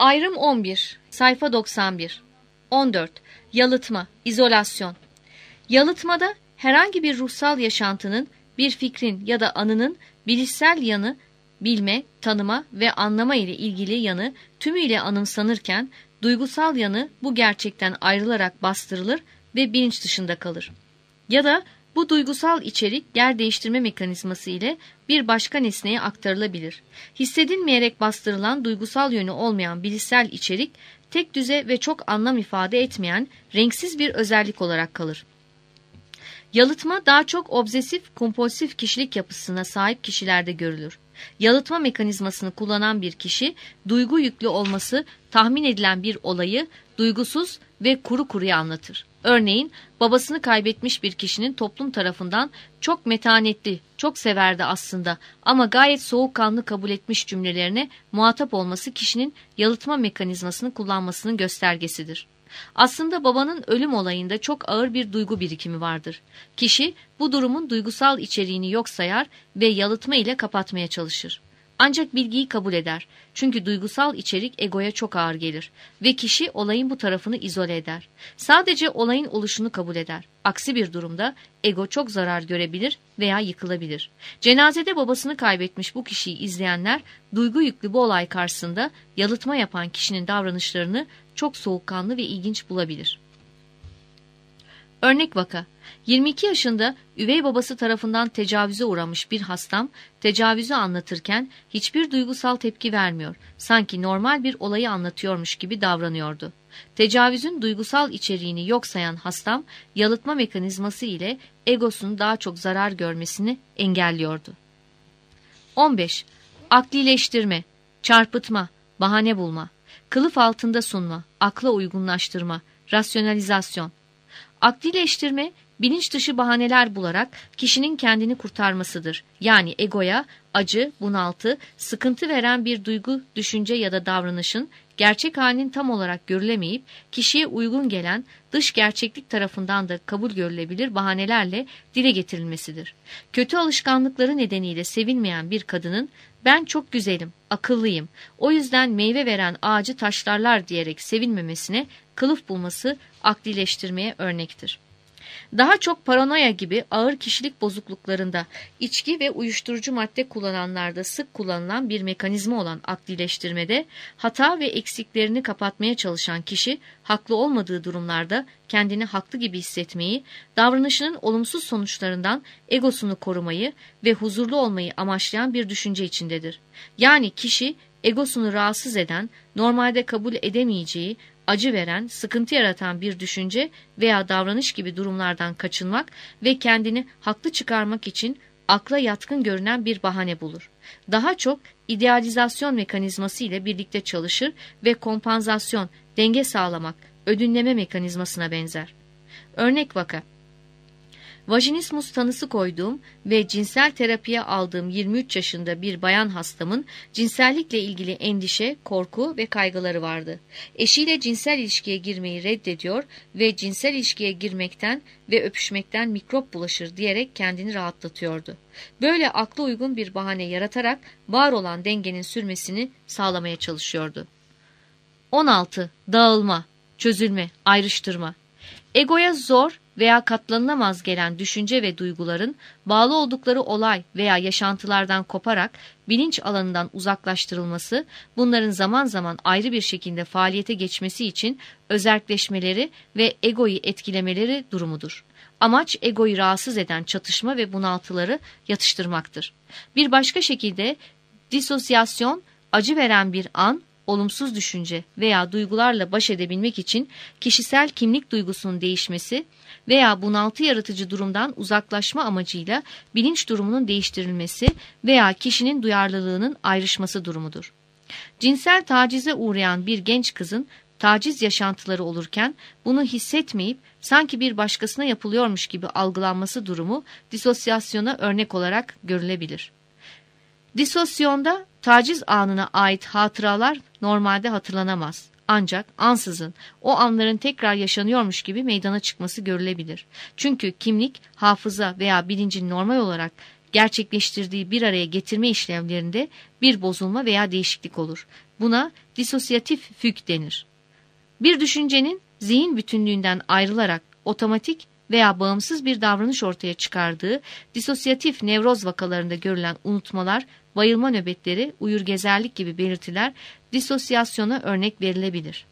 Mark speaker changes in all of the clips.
Speaker 1: Ayrım 11, sayfa 91. 14. Yalıtma, izolasyon. Yalıtmada herhangi bir ruhsal yaşantının, bir fikrin ya da anının bilişsel yanı, bilme, tanıma ve anlama ile ilgili yanı tümüyle anımsanırken, duygusal yanı bu gerçekten ayrılarak bastırılır ve bilinç dışında kalır. Ya da bu duygusal içerik yer değiştirme mekanizması ile bir başka nesneye aktarılabilir. Hissedilmeyerek bastırılan duygusal yönü olmayan bilişsel içerik, tek düze ve çok anlam ifade etmeyen renksiz bir özellik olarak kalır. Yalıtma daha çok obsesif kompulsif kişilik yapısına sahip kişilerde görülür. Yalıtma mekanizmasını kullanan bir kişi, duygu yüklü olması tahmin edilen bir olayı duygusuz ve kuru kuruya anlatır. Örneğin, babasını kaybetmiş bir kişinin toplum tarafından çok metanetli, çok severdi aslında ama gayet soğukkanlı kabul etmiş cümlelerine muhatap olması kişinin yalıtma mekanizmasını kullanmasının göstergesidir. Aslında babanın ölüm olayında çok ağır bir duygu birikimi vardır. Kişi bu durumun duygusal içeriğini yok sayar ve yalıtma ile kapatmaya çalışır. Ancak bilgiyi kabul eder. Çünkü duygusal içerik egoya çok ağır gelir ve kişi olayın bu tarafını izole eder. Sadece olayın oluşunu kabul eder. Aksi bir durumda ego çok zarar görebilir veya yıkılabilir. Cenazede babasını kaybetmiş bu kişiyi izleyenler duygu yüklü bu olay karşısında yalıtma yapan kişinin davranışlarını çok soğukkanlı ve ilginç bulabilir. Örnek vaka, 22 yaşında üvey babası tarafından tecavüze uğramış bir hastam, tecavüzü anlatırken hiçbir duygusal tepki vermiyor, sanki normal bir olayı anlatıyormuş gibi davranıyordu. Tecavüzün duygusal içeriğini yok sayan hastam, yalıtma mekanizması ile egosunun daha çok zarar görmesini engelliyordu. 15. Aklileştirme, çarpıtma, bahane bulma, kılıf altında sunma, akla uygunlaştırma, rasyonalizasyon. Aklileştirme, bilinç dışı bahaneler bularak kişinin kendini kurtarmasıdır. Yani egoya acı, bunaltı, sıkıntı veren bir duygu, düşünce ya da davranışın gerçek halinin tam olarak görülemeyip kişiye uygun gelen dış gerçeklik tarafından da kabul görülebilir bahanelerle dile getirilmesidir. Kötü alışkanlıkları nedeniyle sevilmeyen bir kadının "Ben çok güzelim, akıllıyım, o yüzden meyve veren ağacı taşlarlar" diyerek sevilmemesine kılıf bulması aklileştirmeye örnektir. Daha çok paranoya gibi ağır kişilik bozukluklarında, içki ve uyuşturucu madde kullananlarda sık kullanılan bir mekanizma olan aklileştirmede, hata ve eksiklerini kapatmaya çalışan kişi, haklı olmadığı durumlarda kendini haklı gibi hissetmeyi, davranışının olumsuz sonuçlarından egosunu korumayı ve huzurlu olmayı amaçlayan bir düşünce içindedir. Yani kişi, egosunu rahatsız eden, normalde kabul edemeyeceği, acı veren, sıkıntı yaratan bir düşünce veya davranış gibi durumlardan kaçınmak ve kendini haklı çıkarmak için akla yatkın görünen bir bahane bulur. Daha çok idealizasyon mekanizması ile birlikte çalışır ve kompansasyon, denge sağlamak, ödünleme mekanizmasına benzer. Örnek vaka. Vajinismus tanısı koyduğum ve cinsel terapiye aldığım 23 yaşında bir bayan hastamın cinsellikle ilgili endişe, korku ve kaygıları vardı. Eşiyle cinsel ilişkiye girmeyi reddediyor ve cinsel ilişkiye girmekten ve öpüşmekten mikrop bulaşır diyerek kendini rahatlatıyordu. Böyle akla uygun bir bahane yaratarak var olan dengenin sürmesini sağlamaya çalışıyordu. 16. Dağılma, çözülme, ayrıştırma. Egoya zor veya katlanılamaz gelen düşünce ve duyguların bağlı oldukları olay veya yaşantılardan koparak bilinç alanından uzaklaştırılması, bunların zaman zaman ayrı bir şekilde faaliyete geçmesi için özerkleşmeleri ve egoyu etkilemeleri durumudur. Amaç egoyu rahatsız eden çatışma ve bunaltıları yatıştırmaktır. Bir başka şekilde disosyasyon, acı veren bir an, olumsuz düşünce veya duygularla baş edebilmek için kişisel kimlik duygusunun değişmesi veya bunaltı yaratıcı durumdan uzaklaşma amacıyla bilinç durumunun değiştirilmesi veya kişinin duyarlılığının ayrışması durumudur. Cinsel tacize uğrayan bir genç kızın taciz yaşantıları olurken bunu hissetmeyip sanki bir başkasına yapılıyormuş gibi algılanması durumu disosyasyona örnek olarak görülebilir. Disosyonda taciz anına ait hatıralar normalde hatırlanamaz. Ancak ansızın o anların tekrar yaşanıyormuş gibi meydana çıkması görülebilir. Çünkü kimlik, hafıza veya bilincin normal olarak gerçekleştirdiği bir araya getirme işlemlerinde bir bozulma veya değişiklik olur. Buna disosyatif füg denir. Bir düşüncenin zihin bütünlüğünden ayrılarak otomatik veya bağımsız bir davranış ortaya çıkardığı disosyatif nevroz vakalarında görülen unutmalar, bayılma nöbetleri, uyurgezerlik gibi belirtiler disosyasyona örnek verilebilir.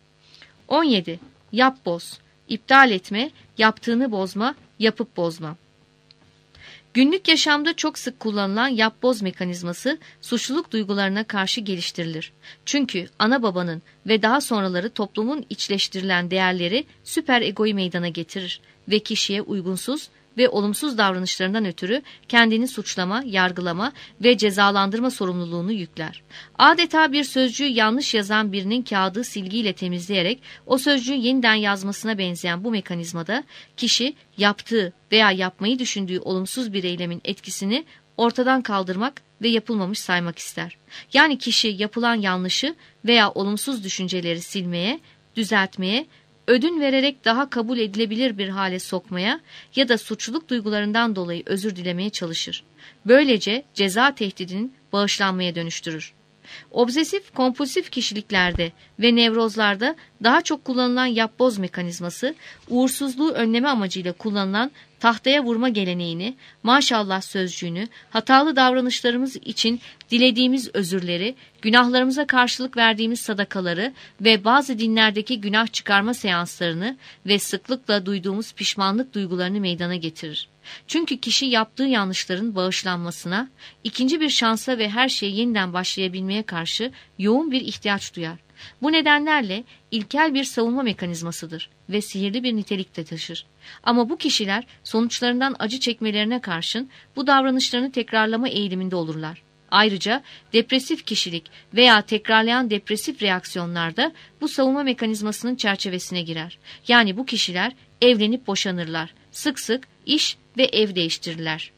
Speaker 1: 17. Yap boz. İptal etme, yaptığını bozma, yapıp bozma. Günlük yaşamda çok sık kullanılan yap-boz mekanizması suçluluk duygularına karşı geliştirilir. Çünkü ana babanın ve daha sonraları toplumun içleştirilen değerleri süper egoyu meydana getirir ve kişiye uygunsuz ve olumsuz davranışlarından ötürü kendini suçlama, yargılama ve cezalandırma sorumluluğunu yükler. Adeta bir sözcüğü yanlış yazan birinin kağıdı silgiyle temizleyerek o sözcüğü yeniden yazmasına benzeyen bu mekanizmada kişi yaptığı veya yapmayı düşündüğü olumsuz bir eylemin etkisini ortadan kaldırmak ve yapılmamış saymak ister. Yani kişi yapılan yanlışı veya olumsuz düşünceleri silmeye, düzeltmeye, ödün vererek daha kabul edilebilir bir hale sokmaya ya da suçluluk duygularından dolayı özür dilemeye çalışır. Böylece ceza tehdidini bağışlanmaya dönüştürür. Obsesif kompulsif kişiliklerde ve nevrozlarda daha çok kullanılan yapboz mekanizması, uğursuzluğu önleme amacıyla kullanılan tahtaya vurma geleneğini, maşallah sözcüğünü, hatalı davranışlarımız için dilediğimiz özürleri, günahlarımıza karşılık verdiğimiz sadakaları ve bazı dinlerdeki günah çıkarma seanslarını ve sıklıkla duyduğumuz pişmanlık duygularını meydana getirir. Çünkü kişi yaptığı yanlışların bağışlanmasına, ikinci bir şansa ve her şeye yeniden başlayabilmeye karşı yoğun bir ihtiyaç duyar. Bu nedenlerle ilkel bir savunma mekanizmasıdır ve sihirli bir nitelik de taşır. Ama bu kişiler sonuçlarından acı çekmelerine karşın bu davranışlarını tekrarlama eğiliminde olurlar. Ayrıca depresif kişilik veya tekrarlayan depresif reaksiyonlarda bu savunma mekanizmasının çerçevesine girer. Yani bu kişiler evlenip boşanırlar, sık sık iş ve ev değiştirirler.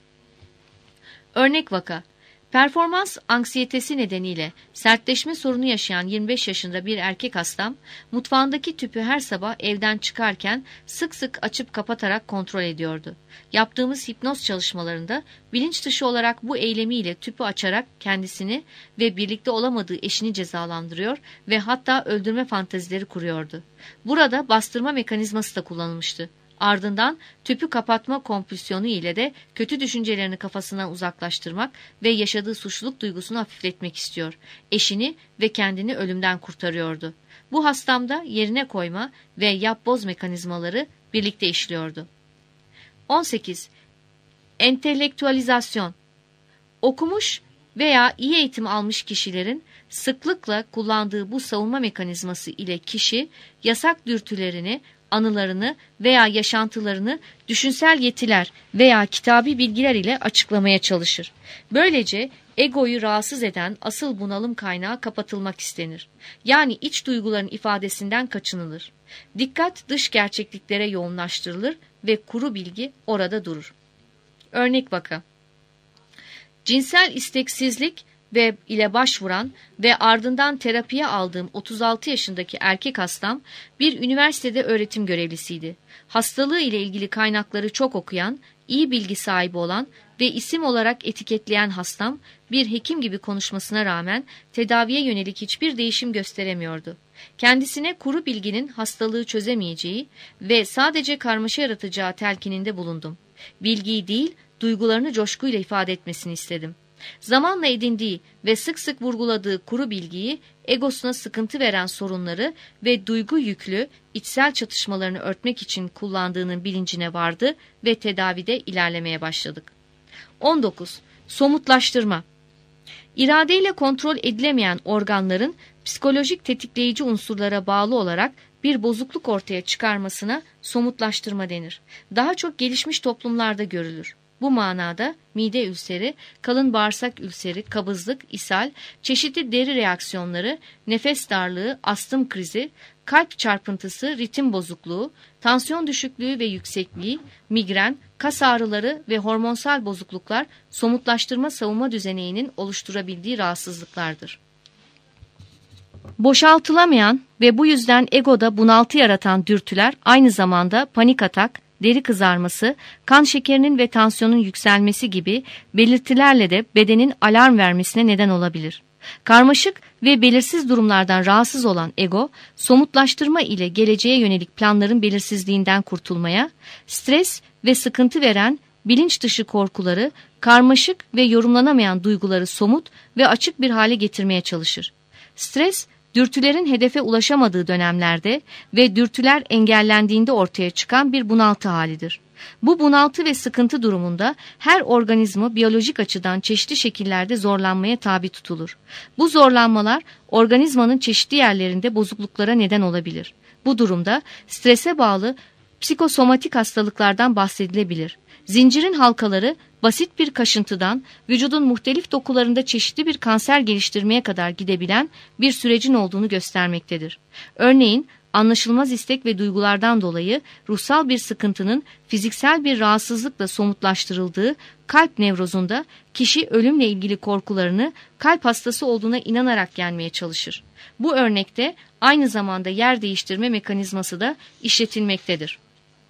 Speaker 1: Örnek vaka. Performans anksiyetesi nedeniyle sertleşme sorunu yaşayan 25 yaşında bir erkek hastam, mutfağındaki tüpü her sabah evden çıkarken sık sık açıp kapatarak kontrol ediyordu. Yaptığımız hipnoz çalışmalarında bilinç dışı olarak bu eylemiyle tüpü açarak kendisini ve birlikte olamadığı eşini cezalandırıyor ve hatta öldürme fantezileri kuruyordu. Burada bastırma mekanizması da kullanılmıştı. Ardından tüpü kapatma kompülsiyonu ile de kötü düşüncelerini kafasından uzaklaştırmak ve yaşadığı suçluluk duygusunu hafifletmek istiyor. Eşini ve kendini ölümden kurtarıyordu. Bu hastamda yerine koyma ve yap-boz mekanizmaları birlikte işliyordu. 18. Entelektüalizasyon. Okumuş veya iyi eğitim almış kişilerin sıklıkla kullandığı bu savunma mekanizması ile kişi yasak dürtülerini, anılarını veya yaşantılarını düşünsel yetiler veya kitabi bilgiler ile açıklamaya çalışır. Böylece egoyu rahatsız eden asıl bunalım kaynağı kapatılmak istenir. Yani iç duyguların ifadesinden kaçınılır. Dikkat dış gerçekliklere yoğunlaştırılır ve kuru bilgi orada durur. Örnek vaka. Cinsel isteksizlik ile başvuran ve ardından terapiye aldığım 36 yaşındaki erkek hastam bir üniversitede öğretim görevlisiydi. Hastalığı ile ilgili kaynakları çok okuyan, iyi bilgi sahibi olan ve isim olarak etiketleyen hastam bir hekim gibi konuşmasına rağmen tedaviye yönelik hiçbir değişim gösteremiyordu. Kendisine kuru bilginin hastalığı çözemeyeceği ve sadece karmaşa yaratacağı telkininde bulundum. Bilgiyi değil, duygularını coşkuyla ifade etmesini istedim. Zamanla edindiği ve sık sık vurguladığı kuru bilgiyi, egosuna sıkıntı veren sorunları ve duygu yüklü içsel çatışmalarını örtmek için kullandığının bilincine vardı ve tedavide ilerlemeye başladık. 19. Somutlaştırma. İradeyle kontrol edilemeyen organların psikolojik tetikleyici unsurlara bağlı olarak bir bozukluk ortaya çıkarmasına somutlaştırma denir. Daha çok gelişmiş toplumlarda görülür. Bu manada mide ülseri, kalın bağırsak ülseri, kabızlık, ishal, çeşitli deri reaksiyonları, nefes darlığı, astım krizi, kalp çarpıntısı, ritim bozukluğu, tansiyon düşüklüğü ve yüksekliği, migren, kas ağrıları ve hormonsal bozukluklar somutlaştırma savunma düzeninin oluşturabildiği rahatsızlıklardır. Boşaltılamayan ve bu yüzden egoda bunaltı yaratan dürtüler aynı zamanda panik atak, deri kızarması, kan şekerinin ve tansiyonun yükselmesi gibi belirtilerle de bedenin alarm vermesine neden olabilir. Karmaşık ve belirsiz durumlardan rahatsız olan ego, somutlaştırma ile geleceğe yönelik planların belirsizliğinden kurtulmaya, stres ve sıkıntı veren bilinç dışı korkuları, karmaşık ve yorumlanamayan duyguları somut ve açık bir hale getirmeye çalışır. Stres, dürtülerin hedefe ulaşamadığı dönemlerde ve dürtüler engellendiğinde ortaya çıkan bir bunaltı halidir. Bu bunaltı ve sıkıntı durumunda her organizma biyolojik açıdan çeşitli şekillerde zorlanmaya tabi tutulur. Bu zorlanmalar organizmanın çeşitli yerlerinde bozukluklara neden olabilir. Bu durumda strese bağlı psikosomatik hastalıklardan bahsedilebilir. Zincirin halkaları basit bir kaşıntıdan vücudun muhtelif dokularında çeşitli bir kanser geliştirmeye kadar gidebilen bir sürecin olduğunu göstermektedir. Örneğin anlaşılmaz istek ve duygulardan dolayı ruhsal bir sıkıntının fiziksel bir rahatsızlıkla somutlaştırıldığı kalp nevrozunda kişi ölümle ilgili korkularını kalp hastası olduğuna inanarak yenmeye çalışır. Bu örnekte aynı zamanda yer değiştirme mekanizması da işletilmektedir.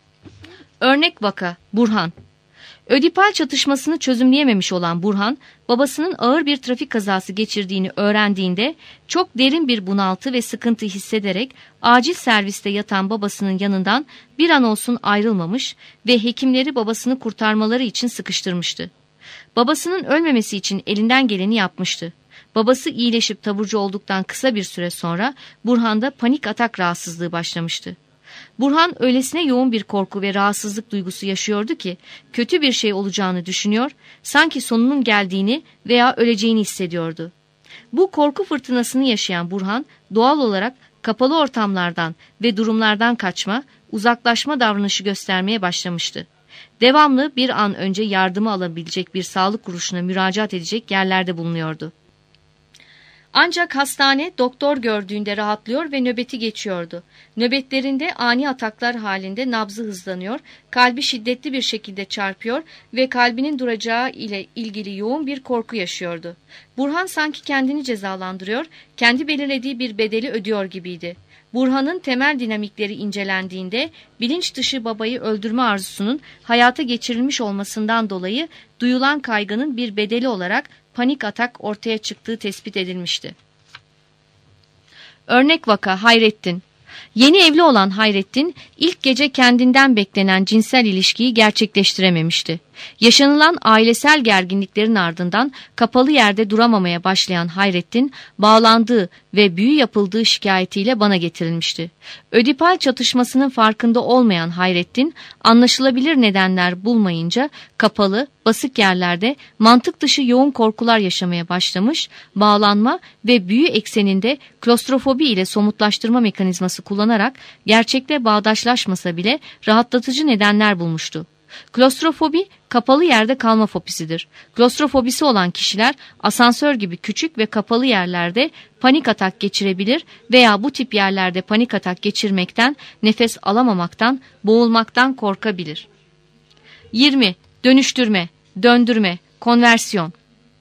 Speaker 1: Örnek vaka Burhan. Ödipal çatışmasını çözümleyememiş olan Burhan, babasının ağır bir trafik kazası geçirdiğini öğrendiğinde çok derin bir bunaltı ve sıkıntı hissederek acil serviste yatan babasının yanından bir an olsun ayrılmamış ve hekimleri babasını kurtarmaları için sıkıştırmıştı. Babasının ölmemesi için elinden geleni yapmıştı. Babası iyileşip taburcu olduktan kısa bir süre sonra Burhan'da panik atak rahatsızlığı başlamıştı. Burhan öylesine yoğun bir korku ve rahatsızlık duygusu yaşıyordu ki kötü bir şey olacağını düşünüyor, sanki sonunun geldiğini veya öleceğini hissediyordu. Bu korku fırtınasını yaşayan Burhan doğal olarak kapalı ortamlardan ve durumlardan kaçma, uzaklaşma davranışı göstermeye başlamıştı. Devamlı bir an önce yardımı alabilecek bir sağlık kuruluşuna müracaat edecek yerlerde bulunuyordu. Ancak hastane doktor gördüğünde rahatlıyor ve nöbeti geçiyordu. Nöbetlerinde ani ataklar halinde nabzı hızlanıyor, kalbi şiddetli bir şekilde çarpıyor ve kalbinin duracağı ile ilgili yoğun bir korku yaşıyordu. Burhan sanki kendini cezalandırıyor, kendi belirlediği bir bedeli ödüyor gibiydi. Burhan'ın temel dinamikleri incelendiğinde bilinç dışı babayı öldürme arzusunun hayata geçirilmiş olmasından dolayı duyulan kaygının bir bedeli olarak panik atak ortaya çıktığı tespit edilmişti. Örnek vaka Hayrettin. Yeni evli olan Hayrettin ilk gece kendinden beklenen cinsel ilişkiyi gerçekleştirememişti. Yaşanılan ailesel gerginliklerin ardından kapalı yerde duramamaya başlayan Hayrettin, bağlandığı ve büyü yapıldığı şikayetiyle bana getirilmişti. Ödipal çatışmasının farkında olmayan Hayrettin, anlaşılabilir nedenler bulmayınca kapalı, basık yerlerde mantık dışı yoğun korkular yaşamaya başlamış, bağlanma ve büyü ekseninde klostrofobi ile somutlaştırma mekanizması kullanarak gerçekle bağdaşlaşmasa bile rahatlatıcı nedenler bulmuştu. Klostrofobi, kapalı yerde kalma fobisidir. Klostrofobisi olan kişiler asansör gibi küçük ve kapalı yerlerde panik atak geçirebilir veya bu tip yerlerde panik atak geçirmekten, nefes alamamaktan, boğulmaktan korkabilir. 20. Dönüştürme, döndürme, konversiyon.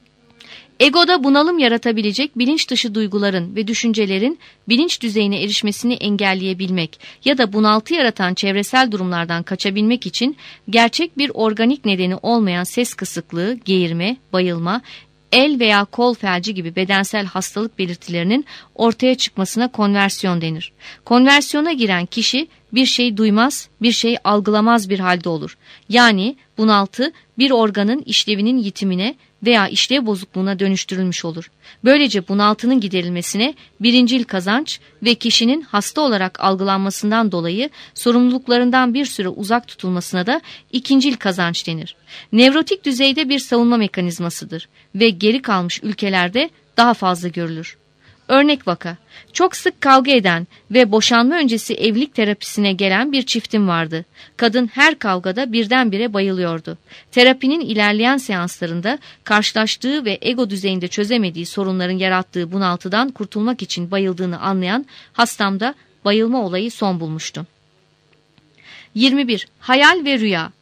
Speaker 1: Egoda bunalım yaratabilecek bilinç dışı duyguların ve düşüncelerin bilinç düzeyine erişmesini engelleyebilmek ya da bunaltı yaratan çevresel durumlardan kaçabilmek için gerçek bir organik nedeni olmayan ses kısıklığı, geğirme, bayılma, el veya kol felci gibi bedensel hastalık belirtilerinin ortaya çıkmasına konversiyon denir. Konversiyona giren kişi bir şey duymaz, bir şey algılamaz bir halde olur. Yani bunaltı bir organın işlevinin yitimine veya işlev bozukluğuna dönüştürülmüş olur. Böylece bunaltının giderilmesine birincil kazanç ve kişinin hasta olarak algılanmasından dolayı sorumluluklarından bir süre uzak tutulmasına da ikincil kazanç denir. Nevrotik düzeyde bir savunma mekanizmasıdır ve geri kalmış ülkelerde daha fazla görülür. Örnek vaka, çok sık kavga eden ve boşanma öncesi evlilik terapisine gelen bir çiftim vardı. Kadın her kavgada birdenbire bayılıyordu. Terapinin ilerleyen seanslarında karşılaştığı ve ego düzeyinde çözemediği sorunların yarattığı bunaltıdan kurtulmak için bayıldığını anlayan hastamda bayılma olayı son bulmuştu. 21. Hayal ve rüya.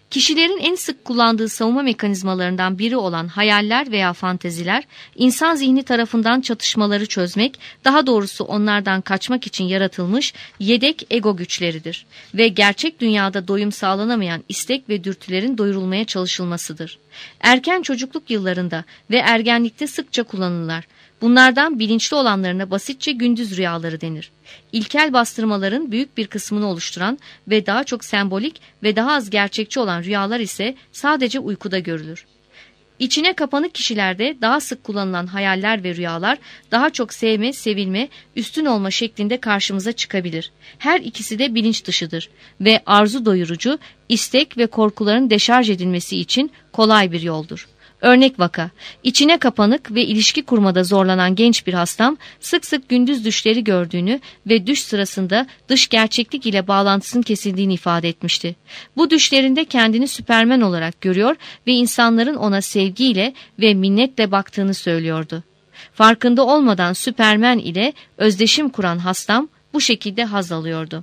Speaker 1: Kişilerin en sık kullandığı savunma mekanizmalarından biri olan hayaller veya fanteziler, insan zihni tarafından çatışmaları çözmek, daha doğrusu onlardan kaçmak için yaratılmış yedek ego güçleridir ve gerçek dünyada doyum sağlanamayan istek ve dürtülerin doyurulmaya çalışılmasıdır. Erken çocukluk yıllarında ve ergenlikte sıkça kullanılırlar. Bunlardan bilinçli olanlarına basitçe gündüz rüyaları denir. İlkel bastırmaların büyük bir kısmını oluşturan ve daha çok sembolik ve daha az gerçekçi olan rüyalar ise sadece uykuda görülür. İçine kapanık kişilerde daha sık kullanılan hayaller ve rüyalar daha çok sevme, sevilme, üstün olma şeklinde karşımıza çıkabilir. Her ikisi de bilinç dışıdır ve arzu doyurucu, istek ve korkuların deşarj edilmesi için kolay bir yoldur. Örnek vaka, içine kapanık ve ilişki kurmada zorlanan genç bir hastam sık sık gündüz düşleri gördüğünü ve düş sırasında dış gerçeklik ile bağlantısının kesildiğini ifade etmişti. Bu düşlerinde kendini Süpermen olarak görüyor ve insanların ona sevgiyle ve minnetle baktığını söylüyordu. Farkında olmadan Süpermen ile özdeşim kuran hastam bu şekilde haz alıyordu.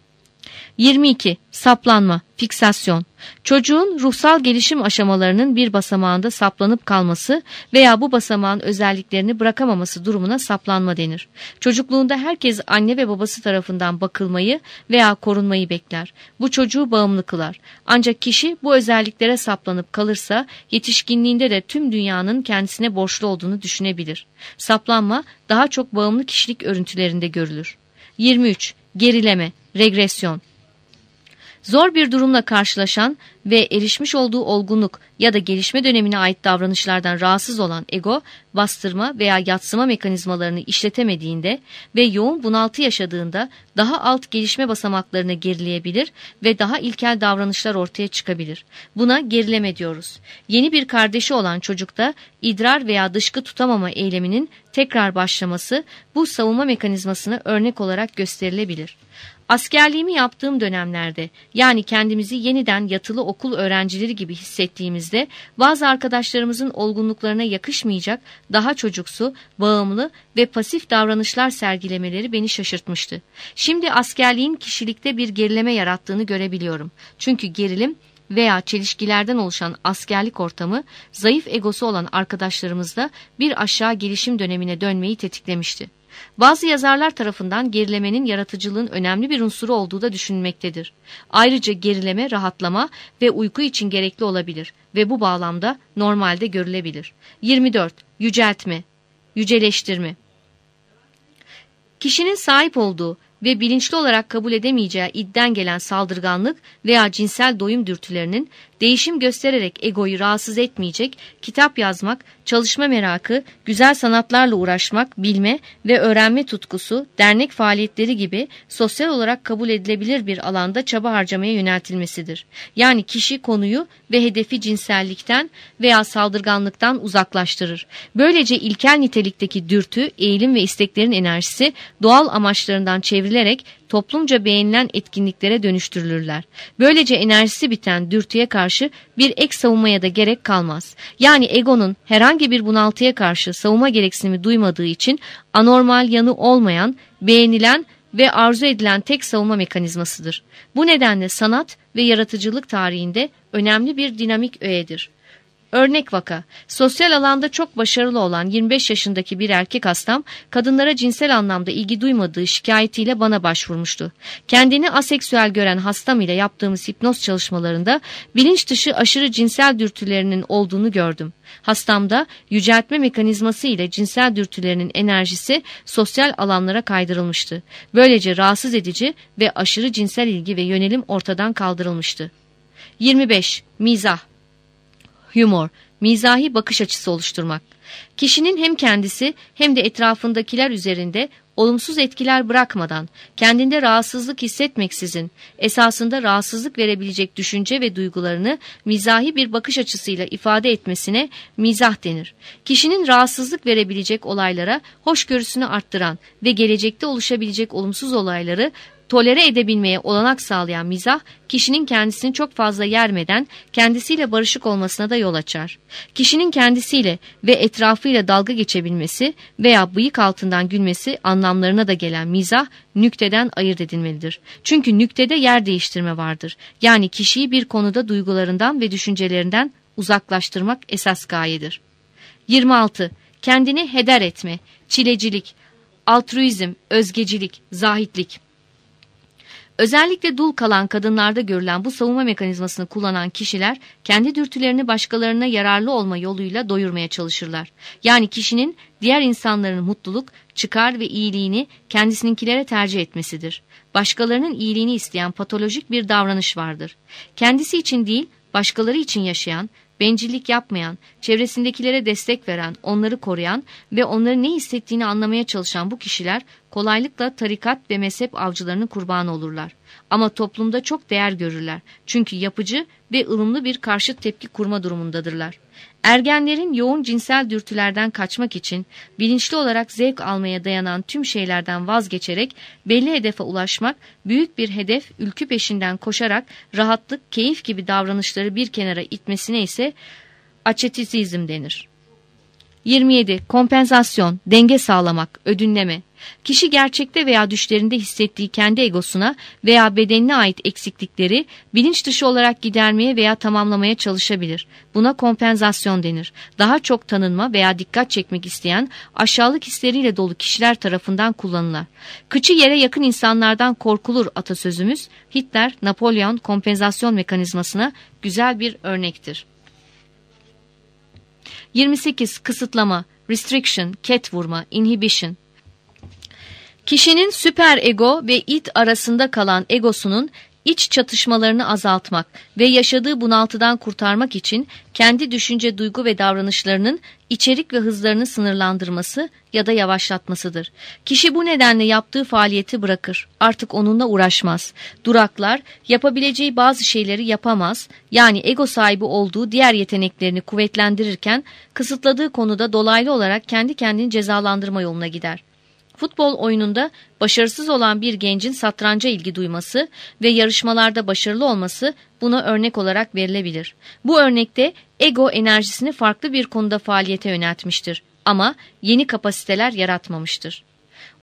Speaker 1: 22. Saplanma, fiksasyon. Çocuğun ruhsal gelişim aşamalarının bir basamağında saplanıp kalması veya bu basamağın özelliklerini bırakamaması durumuna saplanma denir. Çocukluğunda herkes anne ve babası tarafından bakılmayı veya korunmayı bekler. Bu çocuğu bağımlı kılar. Ancak kişi bu özelliklere saplanıp kalırsa yetişkinliğinde de tüm dünyanın kendisine borçlu olduğunu düşünebilir. Saplanma daha çok bağımlı kişilik örüntülerinde görülür. 23. Gerileme, regresyon. Zor bir durumla karşılaşan ve erişmiş olduğu olgunluk ya da gelişme dönemine ait davranışlardan rahatsız olan ego, bastırma veya yadsıma mekanizmalarını işletemediğinde ve yoğun bunaltı yaşadığında daha alt gelişme basamaklarını gerileyebilir ve daha ilkel davranışlar ortaya çıkabilir. Buna gerileme diyoruz. Yeni bir kardeşi olan çocukta idrar veya dışkı tutamama eyleminin tekrar başlaması bu savunma mekanizmasına örnek olarak gösterilebilir. Askerliğimi yaptığım dönemlerde, yani kendimizi yeniden yatılı okul öğrencileri gibi hissettiğimizde bazı arkadaşlarımızın olgunluklarına yakışmayacak daha çocuksu, bağımlı ve pasif davranışlar sergilemeleri beni şaşırtmıştı. Şimdi askerliğin kişilikte bir gerileme yarattığını görebiliyorum. Çünkü gerilim veya çelişkilerden oluşan askerlik ortamı zayıf egosu olan arkadaşlarımızda bir aşağı gelişim dönemine dönmeyi tetiklemişti. Bazı yazarlar tarafından gerilemenin yaratıcılığın önemli bir unsuru olduğu da düşünülmektedir. Ayrıca gerileme, rahatlama ve uyku için gerekli olabilir ve bu bağlamda normalde görülebilir. 24. Yüceltme, yüceleştirme. Kişinin sahip olduğu ve bilinçli olarak kabul edemeyeceği idden gelen saldırganlık veya cinsel doyum dürtülerinin değişim göstererek egoyu rahatsız etmeyecek kitap yazmak, çalışma merakı, güzel sanatlarla uğraşmak, bilme ve öğrenme tutkusu, dernek faaliyetleri gibi sosyal olarak kabul edilebilir bir alanda çaba harcamaya yöneltilmesidir. Yani kişi konuyu ve hedefi cinsellikten veya saldırganlıktan uzaklaştırır. Böylece ilkel nitelikteki dürtü, eğilim ve isteklerin enerjisi doğal amaçlarından çevrilerek toplumca beğenilen etkinliklere dönüştürülürler. Böylece enerjisi biten dürtüye karşı bir ek savunmaya da gerek kalmaz. Yani egonun herhangi bir bunaltıya karşı savunma gereksinimi duymadığı için anormal yanı olmayan, beğenilen ve arzu edilen tek savunma mekanizmasıdır. Bu nedenle sanat ve yaratıcılık tarihinde önemli bir dinamik öğedir. Örnek vaka, sosyal alanda çok başarılı olan 25 yaşındaki bir erkek hastam, kadınlara cinsel anlamda ilgi duymadığı şikayetiyle bana başvurmuştu. Kendini aseksüel gören hastam ile yaptığımız hipnoz çalışmalarında bilinç dışı aşırı cinsel dürtülerinin olduğunu gördüm. Hastamda yüceltme mekanizması ile cinsel dürtülerinin enerjisi sosyal alanlara kaydırılmıştı. Böylece rahatsız edici ve aşırı cinsel ilgi ve yönelim ortadan kaldırılmıştı. 25. Mizah. Humor, mizahi bakış açısı oluşturmak. Kişinin hem kendisi hem de etrafındakiler üzerinde olumsuz etkiler bırakmadan, kendinde rahatsızlık hissetmeksizin, esasında rahatsızlık verebilecek düşünce ve duygularını mizahi bir bakış açısıyla ifade etmesine mizah denir. Kişinin rahatsızlık verebilecek olaylara hoşgörüsünü arttıran ve gelecekte oluşabilecek olumsuz olayları Tolere edebilmeye olanak sağlayan mizah, kişinin kendisini çok fazla yermeden kendisiyle barışık olmasına da yol açar. Kişinin kendisiyle ve etrafıyla dalga geçebilmesi veya bıyık altından gülmesi anlamlarına da gelen mizah, nükteden ayırt edilmelidir. Çünkü nüktede yer değiştirme vardır. Yani kişiyi bir konuda duygularından ve düşüncelerinden uzaklaştırmak esas gayedir. 26. Kendini heder etme, çilecilik, altruizm, özgecilik, zahitlik. Özellikle dul kalan kadınlarda görülen bu savunma mekanizmasını kullanan kişiler kendi dürtülerini başkalarına yararlı olma yoluyla doyurmaya çalışırlar. Yani kişinin diğer insanların mutluluk, çıkar ve iyiliğini kendisininkilere tercih etmesidir. Başkalarının iyiliğini isteyen patolojik bir davranış vardır. Kendisi için değil, başkaları için yaşayan, bencillik yapmayan, çevresindekilere destek veren, onları koruyan ve onların ne hissettiğini anlamaya çalışan bu kişiler kolaylıkla tarikat ve mezhep avcılarının kurbanı olurlar. Ama toplumda çok değer görürler. Çünkü yapıcı ve ılımlı bir karşıt tepki kurma durumundadırlar. Ergenlerin yoğun cinsel dürtülerden kaçmak için bilinçli olarak zevk almaya dayanan tüm şeylerden vazgeçerek belli hedefe ulaşmak, büyük bir hedef ülkü peşinden koşarak rahatlık, keyif gibi davranışları bir kenara itmesine ise açetizm denir. 27. Kompensasyon, denge sağlamak, ödünleme. Kişi gerçekte veya düşlerinde hissettiği kendi egosuna veya bedenine ait eksiklikleri bilinç dışı olarak gidermeye veya tamamlamaya çalışabilir. Buna kompensasyon denir. Daha çok tanınma veya dikkat çekmek isteyen aşağılık hisleriyle dolu kişiler tarafından kullanılır. Kıçı yere yakın insanlardan korkulur atasözümüz, Hitler, Napolyon kompensasyon mekanizmasına güzel bir örnektir. 28. Kısıtlama, restriction, ket vurma, inhibition. Kişinin süper ego ve id arasında kalan egosunun iç çatışmalarını azaltmak ve yaşadığı bunaltıdan kurtarmak için kendi düşünce, duygu ve davranışlarının içerik ve hızlarını sınırlandırması ya da yavaşlatmasıdır. Kişi bu nedenle yaptığı faaliyeti bırakır. Artık onunla uğraşmaz. Duraklar, yapabileceği bazı şeyleri yapamaz. Yani ego sahibi olduğu diğer yeteneklerini kuvvetlendirirken kısıtladığı konuda dolaylı olarak kendi kendini cezalandırma yoluna gider. Futbol oyununda başarısız olan bir gencin satranca ilgi duyması ve yarışmalarda başarılı olması buna örnek olarak verilebilir. Bu örnekte ego enerjisini farklı bir konuda faaliyete yöneltmiştir ama yeni kapasiteler yaratmamıştır.